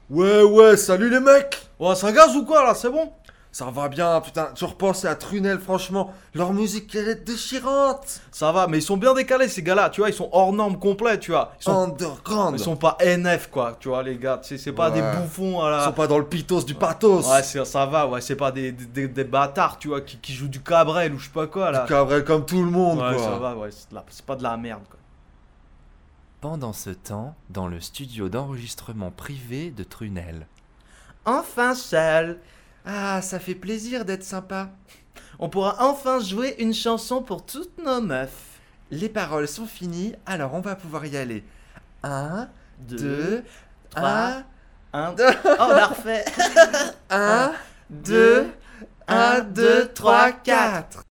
Ouais, salut les mecs. Oh, ça gaz ou quoi là, c'est bon? Ça va bien, putain, tu repenses à Trunel, franchement, leur musique, elle est déchirante. Ça va, mais ils sont bien décalés ces gars-là, tu vois, ils sont hors normes complets, tu vois. Underground. Ils sont pas NF quoi, tu vois les gars, c'est pas des Ouais. bouffons à Ils la... sont pas dans le pitos du pathos. Ouais, ça va, ouais, c'est pas des bâtards, tu vois, qui jouent du Cabrel ou je sais pas quoi Du là. Cabrel comme tout le monde, Ouais, ça quoi. va, ouais, c'est pas de la merde quoi. Pendant ce temps, dans le studio d'enregistrement privé de Trunel. Enfin seul, Ah, ça fait plaisir d'être sympa. on pourra enfin jouer une chanson pour toutes nos meufs. Les paroles sont finies, alors on va pouvoir y aller. 1, 2, 3, 1, 1, oh on a refait. 1, 2, 1, 2, 3, 4.